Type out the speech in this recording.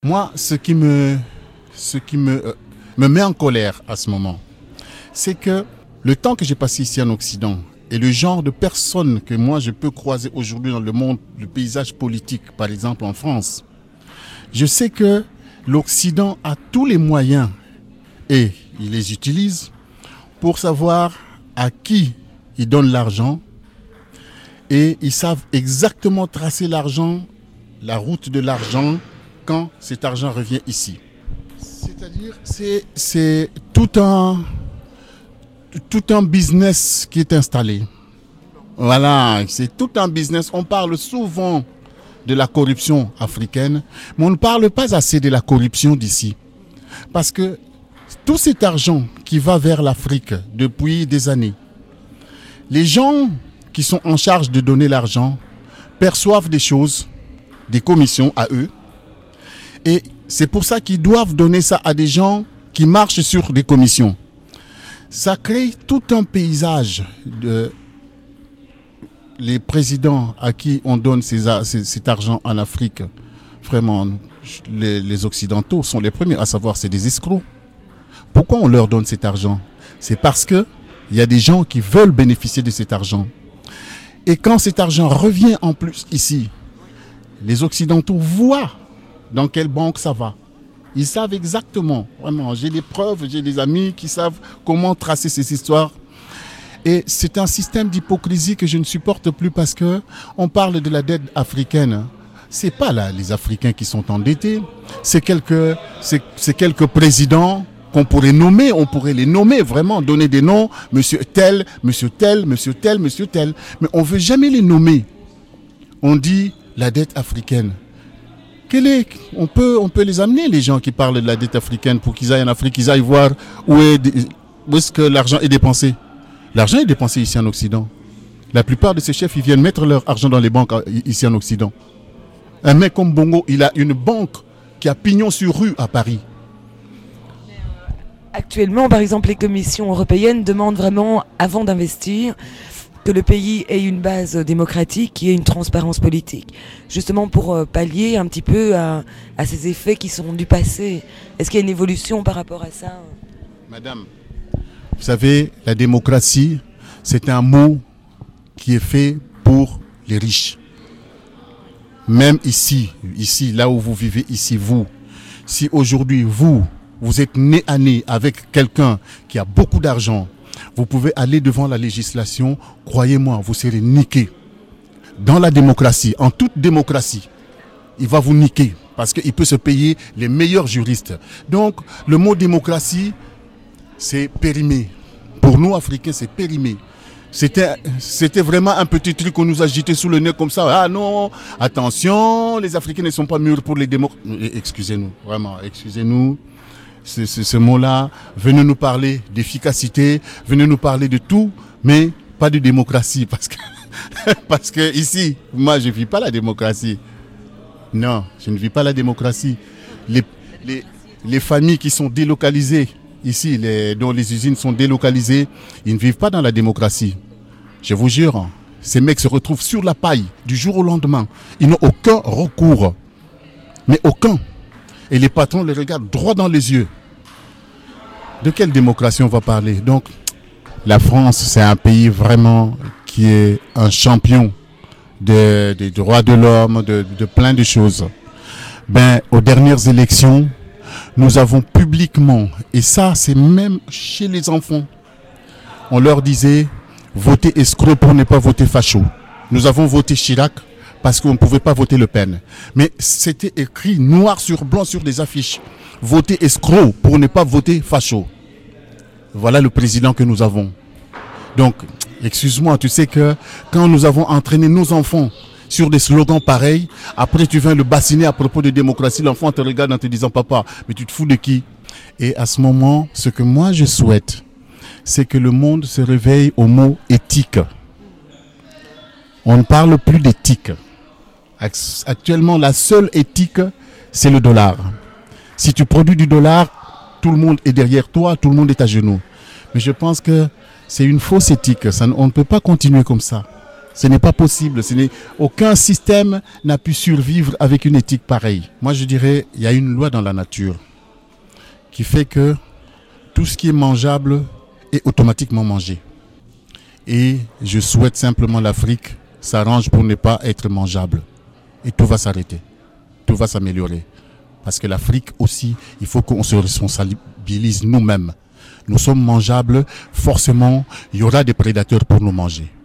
Moi, ce qui me met en colère à ce moment, c'est que le temps que j'ai passé ici en Occident et le genre de personnes que moi je peux croiser aujourd'hui dans le monde, le paysage politique, par exemple en France, je sais que l'Occident a tous les moyens et il les utilise pour savoir à qui il donne l'argent et ils savent exactement tracer l'argent, la route de l'argent quand cet argent revient ici. C'est-à-dire c'est tout un business qui est installé. Voilà, c'est tout un business. On parle souvent de la corruption africaine, mais on ne parle pas assez de la corruption d'ici. Parce que tout cet argent qui va vers l'Afrique depuis des années, les gens qui sont en charge de donner l'argent perçoivent des choses, des commissions à eux, et c'est pour ça qu'ils doivent donner ça à des gens qui marchent sur des commissions. Ça crée tout un paysage de les présidents à qui on donne cet argent en Afrique. Vraiment, les Occidentaux sont les premiers à savoir c'est des escrocs. Pourquoi on leur donne cet argent? C'est parce que il y a des gens qui veulent bénéficier de cet argent. Et quand cet argent revient en plus ici, les Occidentaux voient dans quelle banque ça va. Ils savent exactement, vraiment, j'ai des preuves, j'ai des amis qui savent comment tracer ces histoires. Et c'est un système d'hypocrisie que je ne supporte plus parce que on parle de la dette africaine. C'est pas là les Africains qui sont endettés, c'est quelques présidents qu'on pourrait nommer, on pourrait les nommer vraiment, donner des noms, monsieur tel, monsieur tel, monsieur tel, monsieur tel, mais on veut jamais les nommer. On dit la dette africaine. On peut les amener, les gens qui parlent de la dette africaine, pour qu'ils aillent en Afrique, qu'ils aillent voir où est-ce que l'argent est dépensé. L'argent est dépensé ici en Occident. La plupart de ces chefs, ils viennent mettre leur argent dans les banques ici en Occident. Un mec comme Bongo, il a une banque qui a pignon sur rue à Paris. Actuellement, par exemple, les commissions européennes demandent vraiment, avant d'investir, que le pays ait une base démocratique, qui ait une transparence politique, justement pour pallier un petit peu à ces effets qui sont du passé. Est-ce qu'il y a une évolution par rapport à ça? Madame, vous savez, la démocratie, c'est un mot qui est fait pour les riches. Même ici, là où vous vivez, ici, vous, si aujourd'hui, vous êtes nez à nez avec quelqu'un qui a beaucoup d'argent, vous pouvez aller devant la législation, croyez-moi, vous serez niqué. Dans la démocratie, en toute démocratie, il va vous niquer parce qu'il peut se payer les meilleurs juristes. Donc, le mot démocratie, c'est périmé. Pour nous, Africains, c'est périmé. C'était vraiment un petit truc qu'on nous a jeté sous le nez comme ça. Ah non, attention, les Africains ne sont pas mûrs pour les démocraties. Excusez-nous, vraiment, excusez-nous. Ce mot-là, venez nous parler d'efficacité, venez nous parler de tout, mais pas de démocratie, parce que ici, moi, je ne vis pas la démocratie. Non, je ne vis pas la démocratie. Les familles qui sont délocalisées ici, dont les usines sont délocalisées, ils ne vivent pas dans la démocratie. Je vous jure, ces mecs se retrouvent sur la paille du jour au lendemain. Ils n'ont aucun recours, mais aucun. Et les patrons les regardent droit dans les yeux. De quelle démocratie on va parler? Donc, la France, c'est un pays vraiment qui est un champion des droits de l'homme, de plein de choses. Aux dernières élections, nous avons publiquement, et ça, c'est même chez les enfants, on leur disait, votez escroc pour ne pas voter facho. Nous avons voté Chirac, parce qu'on ne pouvait pas voter Le Pen. Mais c'était écrit noir sur blanc sur des affiches. Votez escroc pour ne pas voter facho. Voilà le président que nous avons. Donc, excuse-moi, tu sais que quand nous avons entraîné nos enfants sur des slogans pareils, après tu viens le bassiner à propos de démocratie, l'enfant te regarde en te disant, papa, mais tu te fous de qui? Et à ce moment, ce que moi je souhaite, c'est que le monde se réveille au mot éthique. On ne parle plus d'éthique. Actuellement, la seule éthique, c'est le dollar. Si tu produis du dollar, tout le monde est derrière toi, tout le monde est à genoux. Mais je pense que c'est une fausse éthique. On ne peut pas continuer comme ça. Ce n'est pas possible. Aucun système n'a pu survivre avec une éthique pareille. Moi, je dirais, il y a une loi dans la nature qui fait que tout ce qui est mangeable est automatiquement mangé. Et je souhaite simplement l'Afrique s'arrange pour ne pas être mangeable. Et tout va s'arrêter. Tout va s'améliorer. Parce que l'Afrique aussi, il faut qu'on se responsabilise nous-mêmes. Nous sommes mangeables, forcément, il y aura des prédateurs pour nous manger.